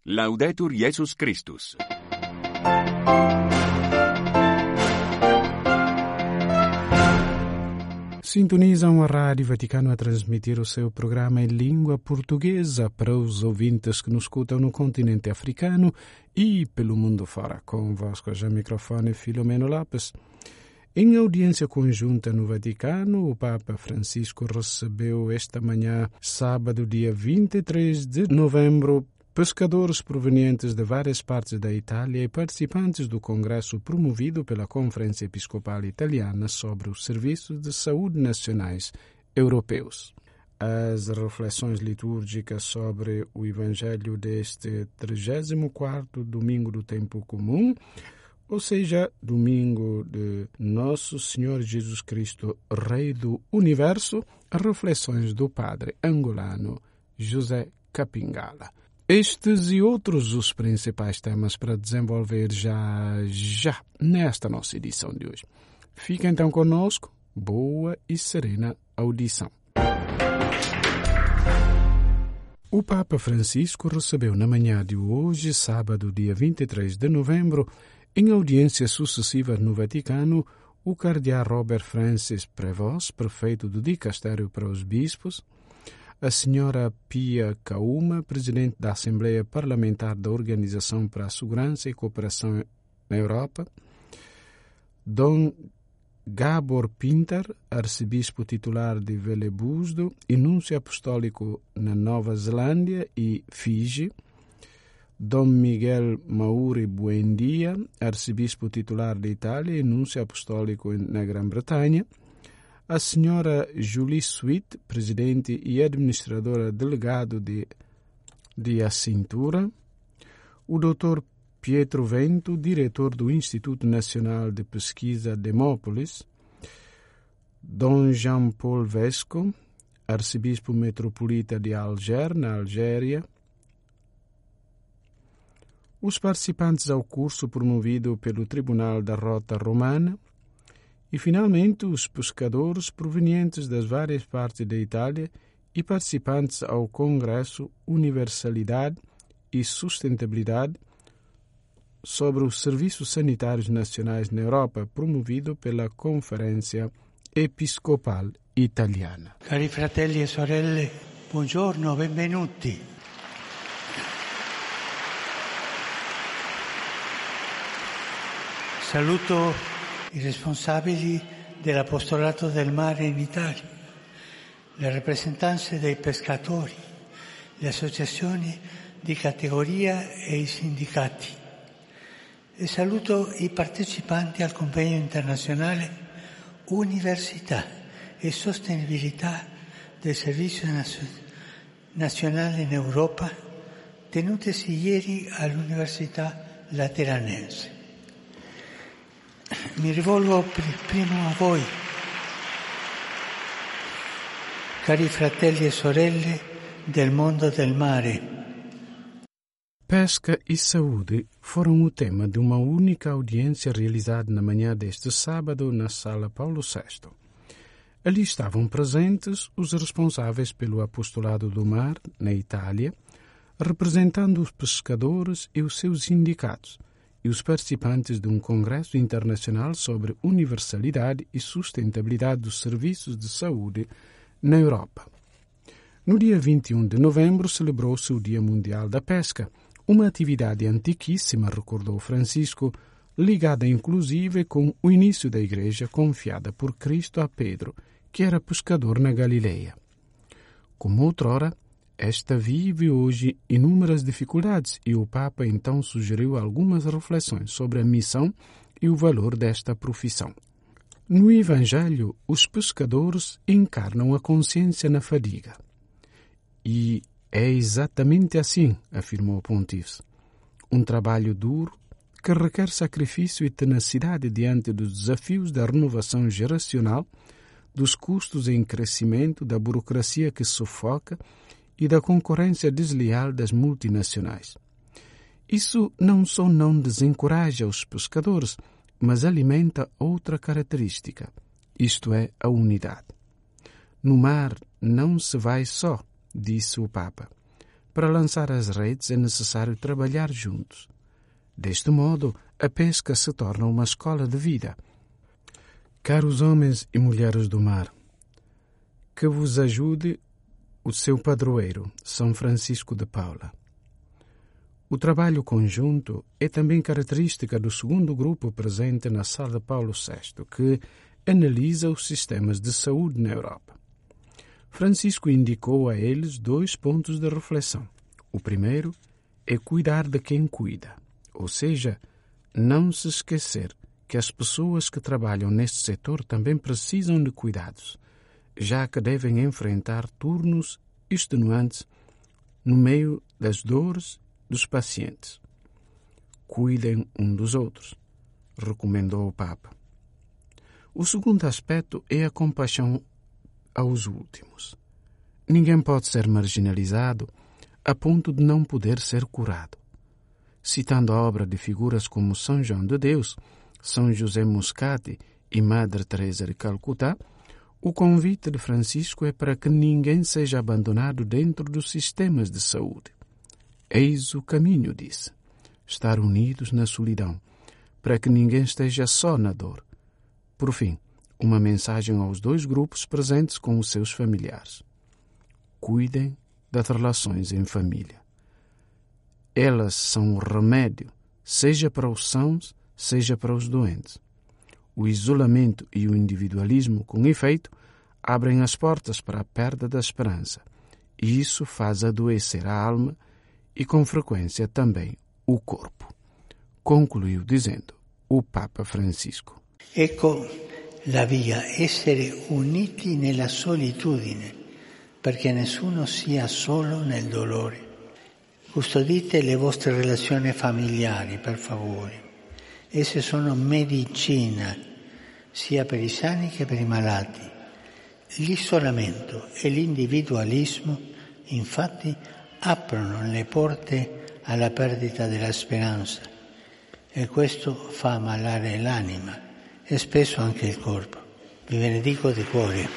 Laudetur Jesus Christus. Sintonizam a Rádio Vaticano a transmitir o seu programa em língua portuguesa para os ouvintes que nos escutam no continente africano e pelo mundo fora. Convosco já microfone Filomeno Lopes. Em audiência conjunta no Vaticano, o Papa Francisco recebeu esta manhã, sábado, dia 23 de novembro, pescadores provenientes de várias partes da Itália e participantes do congresso promovido pela Conferência Episcopal Italiana sobre os Serviços de Saúde Nacionais Europeus. As reflexões litúrgicas sobre o Evangelho deste 34º domingo do tempo comum, ou seja, domingo de Nosso Senhor Jesus Cristo, Rei do Universo, reflexões do padre angolano José Capingala. Estes e outros os principais temas para desenvolver já nesta nossa edição de hoje. Fica então conosco, boa e serena audição. O Papa Francisco recebeu na manhã de hoje, sábado, dia 23 de novembro, em audiências sucessivas no Vaticano, o cardeal Robert Francis Prevost, prefeito do Dicastério para os Bispos, a senhora Pia Kauma, presidente da Assembleia Parlamentar da Organização para a Segurança e Cooperação na Europa, Dom Gabor Pinter, arcebispo titular de Velebuzdo e núncio apostólico na Nova Zelândia e Fiji, Dom Miguel Mauri Buendia, arcebispo titular de Itália e núncio apostólico na Grã-Bretanha, a senhora Julie Sweet, presidente e administradora delegado de Assintura, o Dr. Pietro Vento, diretor do Instituto Nacional de Pesquisa Demópolis, Dom Jean-Paul Vesco, arcebispo metropolita de Alger, na Algéria, os participantes ao curso promovido pelo Tribunal da Rota Romana, e, finalmente, os pescadores provenientes das várias partes da Itália e participantes ao Congresso Universalidade e Sustentabilidade sobre os Serviços Sanitários Nacionais na Europa, promovido pela Conferência Episcopal Italiana. Cari fratelli e sorelle, buongiorno, benvenuti. Saluto i responsabili dell'apostolato del mare in Italia, le rappresentanze dei pescatori, le associazioni di categoria e i sindacati. E saluto i partecipanti al convegno internazionale Università e Sostenibilità del Servizio Nazionale in Europa, tenutesi ieri all'Università Lateranense. Mi rivolgo primo a voi, cari fratelli e sorelle del mondo del mare. Pesca e saúde foram o tema de uma única audiência realizada na manhã deste sábado na Sala Paulo VI. Ali estavam presentes os responsáveis pelo apostolado do mar na Itália, representando os pescadores e os seus sindicatos, e os participantes de um congresso internacional sobre universalidade e sustentabilidade dos serviços de saúde na Europa. No dia 21 de novembro celebrou-se o Dia Mundial da Pesca, uma atividade antiquíssima, recordou Francisco, ligada inclusive com o início da Igreja confiada por Cristo a Pedro, que era pescador na Galileia. Como outrora, esta vive hoje inúmeras dificuldades e o Papa então sugeriu algumas reflexões sobre a missão e o valor desta profissão. No Evangelho, os pescadores encarnam a consciência na fadiga. E é exatamente assim, afirmou o Pontífice. Um trabalho duro que requer sacrifício e tenacidade diante dos desafios da renovação geracional, dos custos em crescimento, da burocracia que sufoca e da concorrência desleal das multinacionais. Isso não só não desencoraja os pescadores, mas alimenta outra característica, isto é, a unidade. No mar não se vai só, disse o Papa. para lançar as redes é necessário trabalhar juntos. Deste modo, a pesca se torna uma escola de vida. Caros homens e mulheres do mar, que vos ajude o seu padroeiro, São Francisco de Paula. O trabalho conjunto é também característica do segundo grupo presente na Sala Paulo VI, que analisa os sistemas de saúde na Europa. Francisco indicou a eles 2 pontos de reflexão. O primeiro é cuidar de quem cuida, ou seja, não se esquecer que as pessoas que trabalham neste setor também precisam de cuidados, já que devem enfrentar turnos extenuantes no meio das dores dos pacientes. Cuidem um dos outros, recomendou o Papa. O segundo aspecto é a compaixão aos últimos. Ninguém pode ser marginalizado a ponto de não poder ser curado. Citando a obra de figuras como São João de Deus, São José Muscati e Madre Teresa de Calcutá, o convite de Francisco é para que ninguém seja abandonado dentro dos sistemas de saúde. Eis o caminho, disse, estar unidos na solidão, para que ninguém esteja só na dor. Por fim, uma mensagem aos 2 grupos presentes com os seus familiares. Cuidem das relações em família. Elas são o remédio, seja para os sãos, seja para os doentes. O isolamento e o individualismo, com efeito, abrem as portas para a perda da esperança, e isso faz adoecer a alma e, com frequência, também o corpo. Concluiu dizendo o Papa Francisco. Ecco la via, essere uniti nella solitudine, perché nessuno sia solo nel dolore. Custodite le vostre relazioni familiari, per favore. Esse sono medicina, sia per i sani che per i malati. L'isolamento e l'individualismo, infatti, aprono le porte alla perdita della speranza e questo fa ammalare l'anima e spesso anche il corpo. Vi benedico di cuore.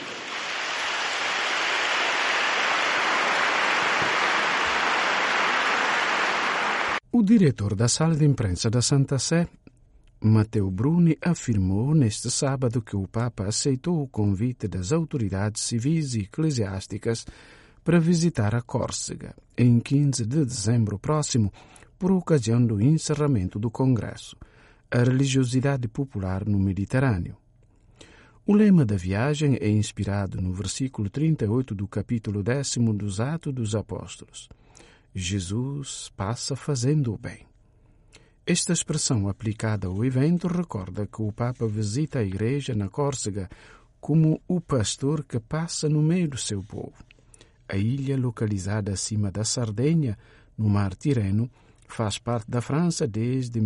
O diretor da Sala de Imprensa da Santa Sé, Matteo Bruni, afirmou neste sábado que o Papa aceitou o convite das autoridades civis e eclesiásticas para visitar a Córcega, em 15 de dezembro próximo, por ocasião do encerramento do Congresso, a religiosidade popular no Mediterrâneo. O lema da viagem é inspirado no versículo 38 do capítulo 10 dos Atos dos Apóstolos. Jesus passa fazendo o bem. Esta expressão aplicada ao evento recorda que o Papa visita a igreja na Córcega como o pastor que passa no meio do seu povo. A ilha, localizada acima da Sardenha, no Mar Tirreno, faz parte da França desde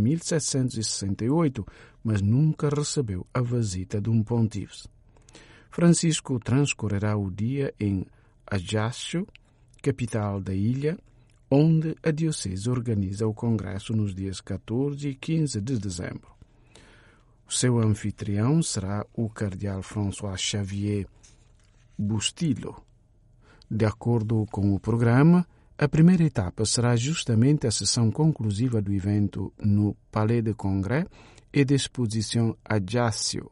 1768, mas nunca recebeu a visita de um pontífice. Francisco transcorrerá o dia em Ajaccio, capital da ilha, onde a diocese organiza o congresso nos dias 14 e 15 de dezembro. O seu anfitrião será o cardeal François Xavier Bustillo. De acordo com o programa, a primeira etapa será justamente a sessão conclusiva do evento no Palais de Congrès e de Exposição Ajaccio,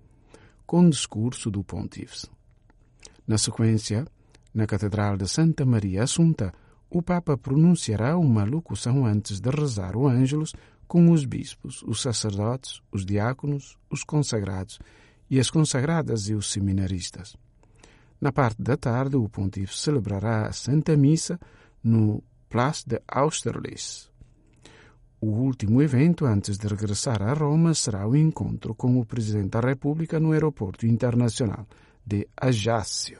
com discurso do pontífice. Na sequência, na Catedral de Santa Maria Assunta, o Papa pronunciará uma locução antes de rezar o Ângelus com os bispos, os sacerdotes, os diáconos, os consagrados e as consagradas e os seminaristas. Na parte da tarde, o pontífice celebrará a Santa Missa no Place de Austerlitz. O último evento, antes de regressar a Roma, será o encontro com o Presidente da República no Aeroporto Internacional de Ajaccio.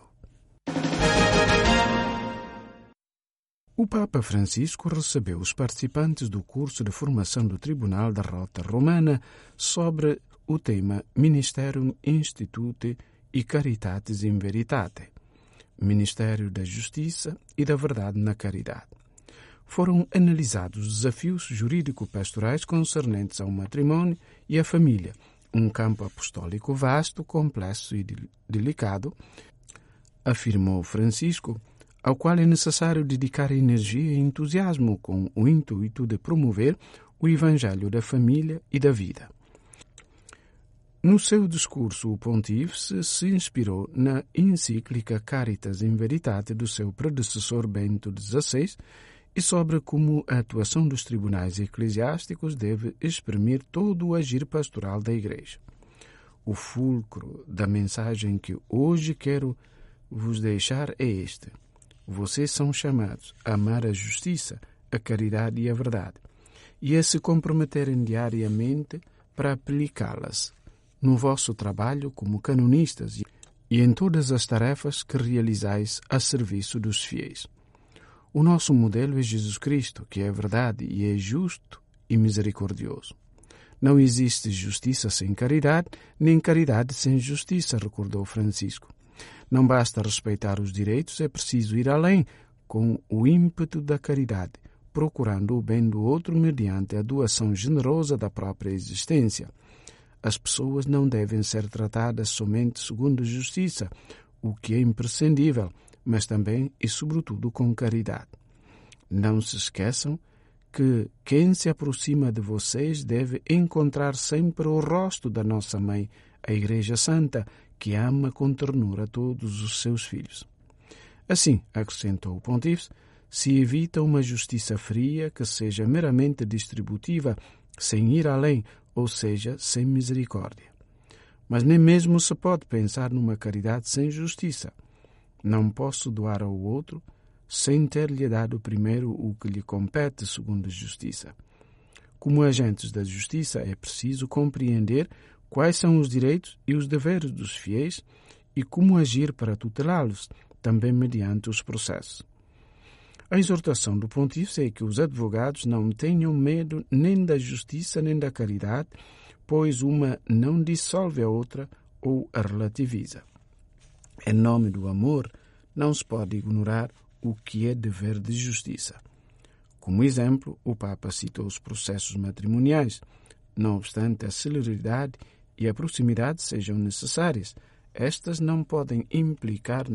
O Papa Francisco recebeu os participantes do curso de formação do Tribunal da Rota Romana sobre o tema Ministerium Institute e Caritatis in Veritate, Ministério da Justiça e da Verdade na Caridade. Foram analisados os desafios jurídico-pastorais concernentes ao matrimônio e à família, um campo apostólico vasto, complexo e delicado, afirmou Francisco, ao qual é necessário dedicar energia e entusiasmo com o intuito de promover o Evangelho da família e da vida. No seu discurso, o pontífice se inspirou na encíclica Caritas in Veritate do seu predecessor Bento XVI e sobre como a atuação dos tribunais eclesiásticos deve exprimir todo o agir pastoral da Igreja. O fulcro da mensagem que hoje quero vos deixar é este. Vocês são chamados a amar a justiça, a caridade e a verdade, e a se comprometerem diariamente para aplicá-las no vosso trabalho como canonistas e em todas as tarefas que realizais a serviço dos fiéis. O nosso modelo é Jesus Cristo, que é verdade e é justo e misericordioso. Não existe justiça sem caridade, nem caridade sem justiça, recordou Francisco. Não basta respeitar os direitos, é preciso ir além com o ímpeto da caridade, procurando o bem do outro mediante a doação generosa da própria existência. As pessoas não devem ser tratadas somente segundo justiça, o que é imprescindível, mas também e sobretudo com caridade. Não se esqueçam que quem se aproxima de vocês deve encontrar sempre o rosto da nossa Mãe, a Igreja Santa, que ama com ternura todos os seus filhos. Assim, acrescentou o pontífice, se evita uma justiça fria que seja meramente distributiva, sem ir além, ou seja, sem misericórdia. Mas nem mesmo se pode pensar numa caridade sem justiça. Não posso doar ao outro sem ter-lhe dado primeiro o que lhe compete segundo a justiça. Como agentes da justiça, é preciso compreender quais são os direitos e os deveres dos fiéis e como agir para tutelá-los, também mediante os processos. A exortação do pontífice é que os advogados não tenham medo nem da justiça nem da caridade, pois uma não dissolve a outra ou a relativiza. Em nome do amor, não se pode ignorar o que é dever de justiça. Como exemplo, o Papa citou os processos matrimoniais. Não obstante a celeridade e a proximidade sejam necessárias, estas não podem implicar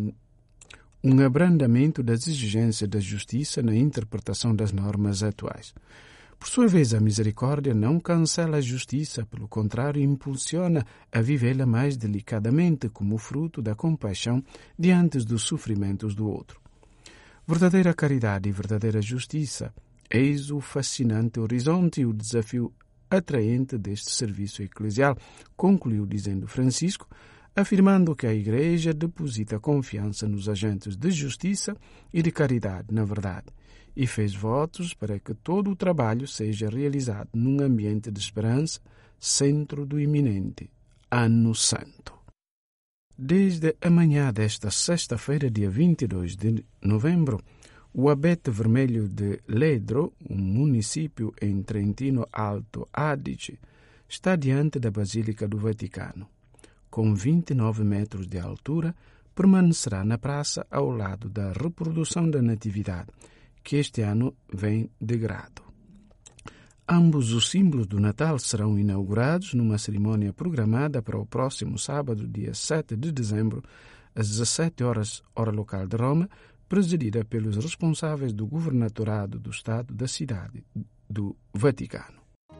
um abrandamento das exigências da justiça na interpretação das normas atuais. Por sua vez, a misericórdia não cancela a justiça, pelo contrário, impulsiona a vivê-la mais delicadamente como fruto da compaixão diante dos sofrimentos do outro. Verdadeira caridade e verdadeira justiça, eis o fascinante horizonte e o desafio atraente deste serviço eclesial, concluiu dizendo Francisco, afirmando que a Igreja deposita confiança nos agentes de justiça e de caridade, na verdade, e fez votos para que todo o trabalho seja realizado num ambiente de esperança, centro do iminente Ano Santo. Desde a manhã desta sexta-feira, dia 22 de novembro, o Abete Vermelho de Ledro, um município em Trentino Alto Adige, está diante da Basílica do Vaticano. Com 29 metros de altura, permanecerá na praça ao lado da reprodução da Natividade, que este ano vem de grado. Ambos os símbolos do Natal serão inaugurados numa cerimônia programada para o próximo sábado, dia 7 de dezembro, às 17 horas, hora local de Roma, presidida pelos responsáveis do governatorado do Estado da cidade do Vaticano.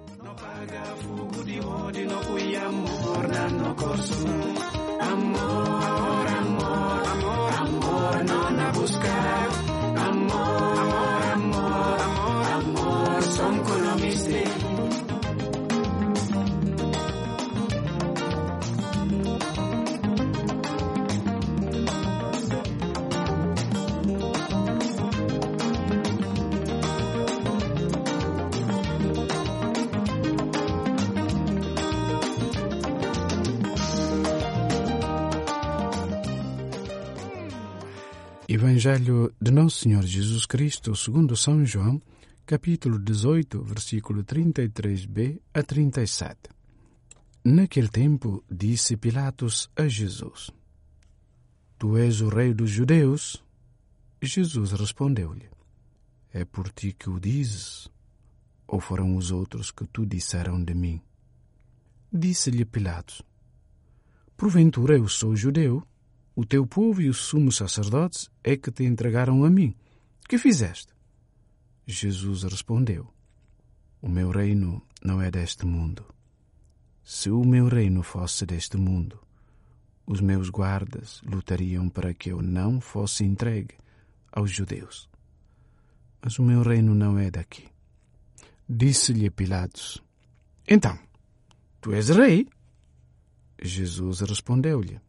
Evangelho de Nosso Senhor Jesus Cristo, segundo São João, capítulo 18, versículo 33b a 37. Naquele tempo, disse Pilatos a Jesus: Tu és o rei dos judeus? Jesus respondeu-lhe: É por ti que o dizes, ou foram os outros que tu disseram de mim? Disse-lhe Pilatos: Porventura eu sou judeu? O teu povo e os sumos sacerdotes é que te entregaram a mim. Que fizeste? Jesus respondeu: O meu reino não é deste mundo. Se o meu reino fosse deste mundo, os meus guardas lutariam para que eu não fosse entregue aos judeus. Mas o meu reino não é daqui. Disse-lhe Pilatos: Então, tu és rei? Jesus respondeu-lhe: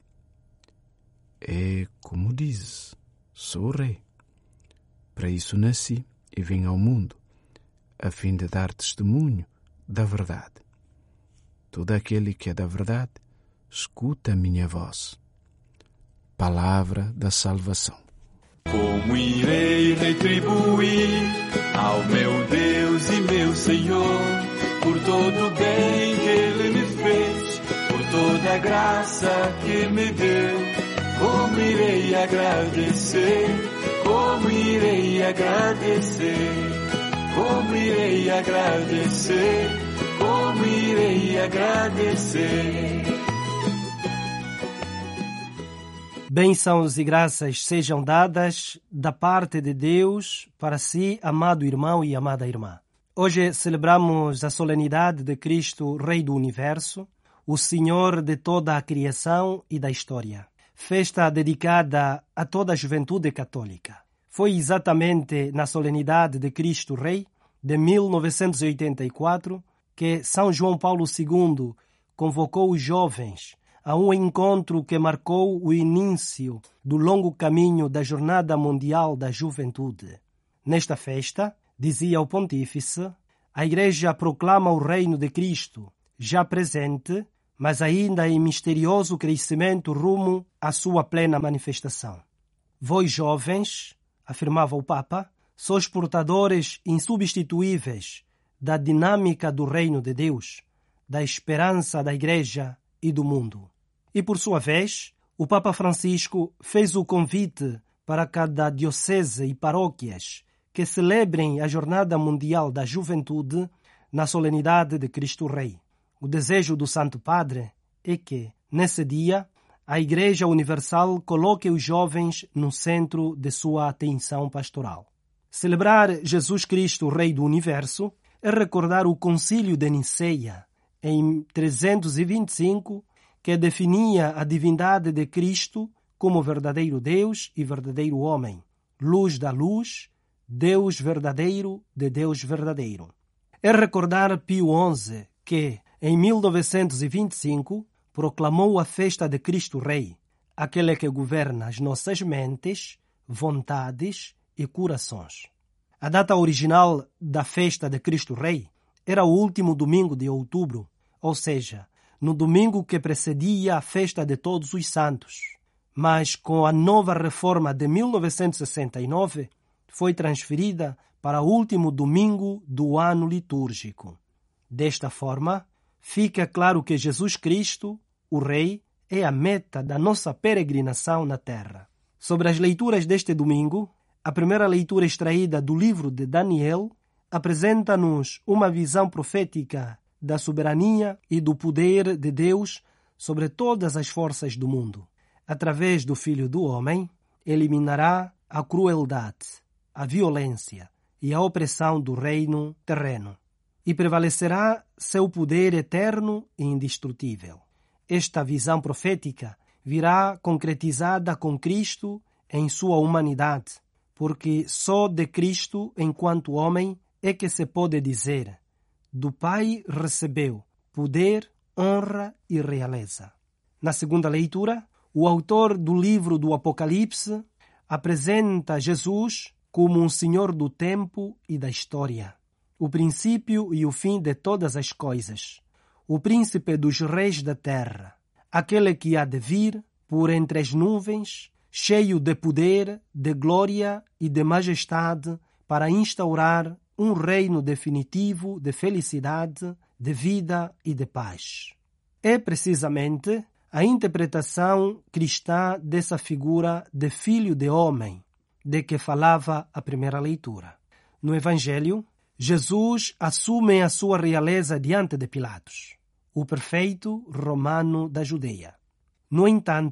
É como dizes, sou rei. Para isso nasci e vim ao mundo, a fim de dar testemunho da verdade. Todo aquele que é da verdade, escuta a minha voz. Palavra da salvação. Como irei retribuir ao meu Deus e meu Senhor por todo o bem que Ele me fez, por toda a graça que me deu? Como irei agradecer? Como irei agradecer? Como irei agradecer? Como irei agradecer? Bênçãos e graças sejam dadas da parte de Deus para si, amado irmão e amada irmã. Hoje celebramos a solenidade de Cristo, Rei do Universo, o Senhor de toda a criação e da história. Festa dedicada a toda a juventude católica. Foi exatamente na solenidade de Cristo Rei, de 1984, que São João Paulo II convocou os jovens a um encontro que marcou o início do longo caminho da Jornada Mundial da Juventude. Nesta festa, dizia o Pontífice, a Igreja proclama o reino de Cristo, já presente, mas ainda em misterioso crescimento rumo à sua plena manifestação. Vós, jovens, afirmava o Papa, sois portadores insubstituíveis da dinâmica do reino de Deus, da esperança da Igreja e do mundo. E, por sua vez, o Papa Francisco fez o convite para cada diocese e paróquias que celebrem a Jornada Mundial da Juventude na solenidade de Cristo Rei. O desejo do Santo Padre é que, nesse dia, a Igreja Universal coloque os jovens no centro de sua atenção pastoral. Celebrar Jesus Cristo, Rei do Universo, é recordar o Concílio de Niceia, em 325, que definia a divindade de Cristo como verdadeiro Deus e verdadeiro homem, luz da luz, Deus verdadeiro de Deus verdadeiro. É recordar Pio XI, que, em 1925, proclamou a festa de Cristo Rei, aquele que governa as nossas mentes, vontades e corações. A data original da festa de Cristo Rei era o último domingo de outubro, ou seja, no domingo que precedia a festa de Todos os Santos. Mas, com a nova reforma de 1969, foi transferida para o último domingo do ano litúrgico. Desta forma, fica claro que Jesus Cristo, o Rei, é a meta da nossa peregrinação na Terra. Sobre as leituras deste domingo, a primeira leitura extraída do livro de Daniel apresenta-nos uma visão profética da soberania e do poder de Deus sobre todas as forças do mundo. Através do Filho do Homem, eliminará a crueldade, a violência e a opressão do reino terreno, e prevalecerá seu poder eterno e indestrutível. Esta visão profética virá concretizada com Cristo em sua humanidade, porque só de Cristo, enquanto homem, é que se pode dizer: do Pai recebeu poder, honra e realeza. Na segunda leitura, o autor do livro do Apocalipse apresenta Jesus como um Senhor do tempo e da história, o princípio e o fim de todas as coisas, o príncipe dos reis da terra, aquele que há de vir por entre as nuvens, cheio de poder, de glória e de majestade, para instaurar um reino definitivo de felicidade, de vida e de paz. É precisamente a interpretação cristã dessa figura de filho de homem, de que falava a primeira leitura. No Evangelho, Jesus assume a sua realeza diante de Pilatos, o prefeito romano da Judeia. No entanto,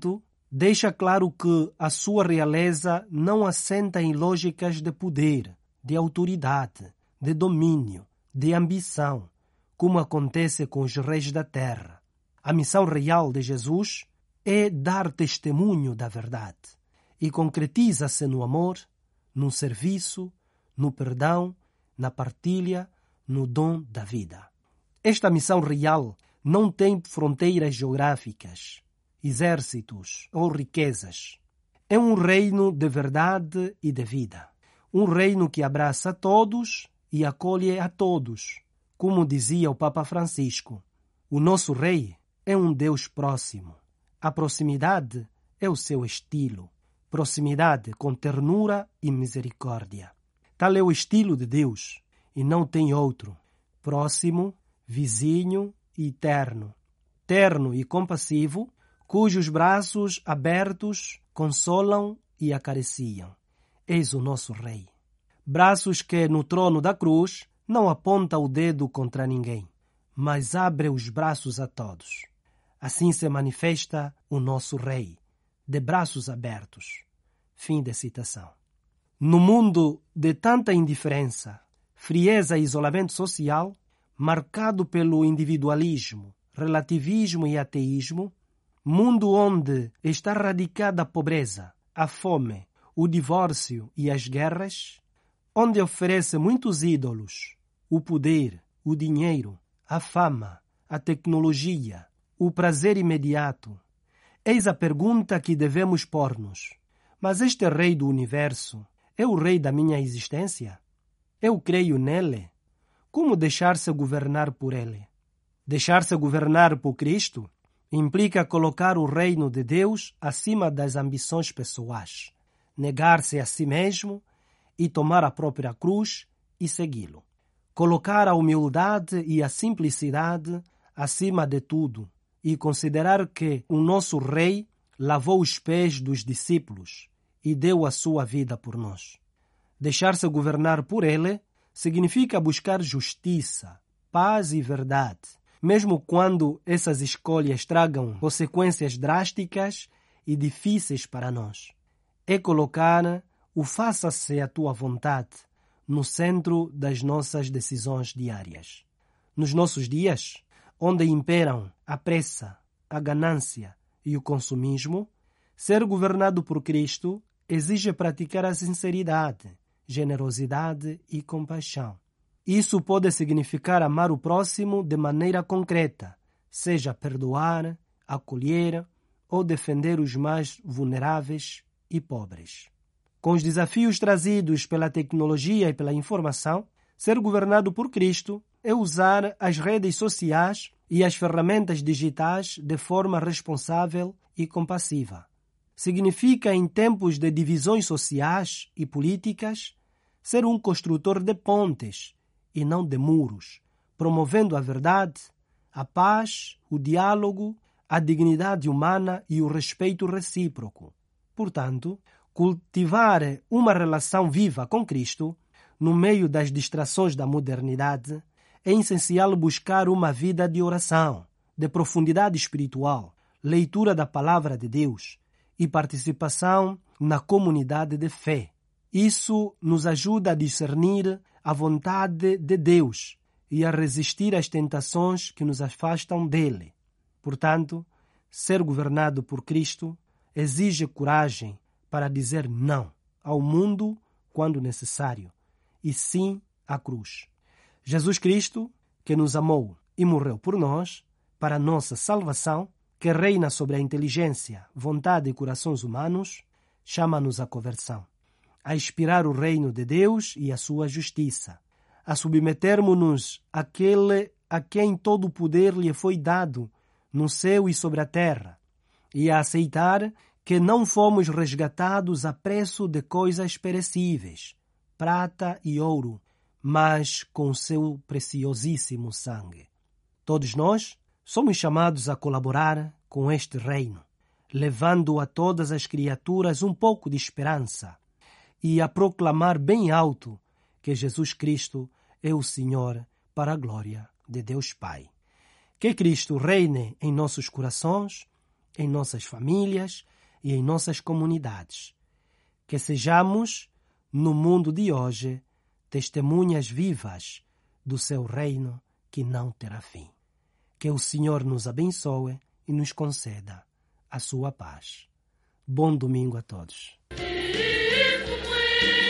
deixa claro que a sua realeza não assenta em lógicas de poder, de autoridade, de domínio, de ambição, como acontece com os reis da terra. A missão real de Jesus é dar testemunho da verdade e concretiza-se no amor, no serviço, no perdão, na partilha, no dom da vida. Esta missão real não tem fronteiras geográficas, exércitos ou riquezas. É um reino de verdade e de vida. Um reino que abraça a todos e acolhe a todos. Como dizia o Papa Francisco, o nosso rei é um Deus próximo. A proximidade é o seu estilo. Proximidade com ternura e misericórdia. Tal é o estilo de Deus, e não tem outro. Próximo, vizinho e terno. Terno e compassivo, cujos braços abertos consolam e acariciam. Eis o nosso Rei. Braços que, no trono da cruz, não aponta o dedo contra ninguém, mas abre os braços a todos. Assim se manifesta o nosso Rei, de braços abertos. Fim de citação. No mundo de tanta indiferença, frieza e isolamento social, marcado pelo individualismo, relativismo e ateísmo, mundo onde está radicada a pobreza, a fome, o divórcio e as guerras, onde oferece muitos ídolos, o poder, o dinheiro, a fama, a tecnologia, o prazer imediato. Eis a pergunta que devemos pôr-nos. Mas este Rei do Universo é o Rei da minha existência? Eu creio nele? Como deixar-se governar por ele? Deixar-se governar por Cristo implica colocar o reino de Deus acima das ambições pessoais, negar-se a si mesmo e tomar a própria cruz e segui-lo. Colocar a humildade e a simplicidade acima de tudo e considerar que o nosso Rei lavou os pés dos discípulos e deu a sua vida por nós. Deixar-se governar por ele significa buscar justiça, paz e verdade, mesmo quando essas escolhas tragam consequências drásticas e difíceis para nós. É colocar o faça-se a tua vontade no centro das nossas decisões diárias. Nos nossos dias, onde imperam a pressa, a ganância e o consumismo, ser governado por Cristo exige praticar a sinceridade, generosidade e compaixão. Isso pode significar amar o próximo de maneira concreta, seja perdoar, acolher ou defender os mais vulneráveis e pobres. Com os desafios trazidos pela tecnologia e pela informação, ser governado por Cristo é usar as redes sociais e as ferramentas digitais de forma responsável e compassiva. Significa, em tempos de divisões sociais e políticas, ser um construtor de pontes e não de muros, promovendo a verdade, a paz, o diálogo, a dignidade humana e o respeito recíproco. Portanto, cultivar uma relação viva com Cristo, no meio das distrações da modernidade, é essencial buscar uma vida de oração, de profundidade espiritual, leitura da Palavra de Deus e participação na comunidade de fé. Isso nos ajuda a discernir a vontade de Deus e a resistir às tentações que nos afastam dele. Portanto, ser governado por Cristo exige coragem para dizer não ao mundo quando necessário e sim à cruz. Jesus Cristo, que nos amou e morreu por nós, para a nossa salvação, que reina sobre a inteligência, vontade e corações humanos, chama-nos à conversão, a inspirar o reino de Deus e a sua justiça, a submetermos-nos àquele a quem todo o poder lhe foi dado no céu e sobre a terra, e a aceitar que não fomos resgatados a preço de coisas perecíveis, prata e ouro, mas com o seu preciosíssimo sangue. Todos nós somos chamados a colaborar com este reino, levando a todas as criaturas um pouco de esperança e a proclamar bem alto que Jesus Cristo é o Senhor para a glória de Deus Pai. Que Cristo reine em nossos corações, em nossas famílias, e em nossas comunidades. Que sejamos, no mundo de hoje, testemunhas vivas do seu reino que não terá fim. Que o Senhor nos abençoe e nos conceda a sua paz. Bom domingo a todos.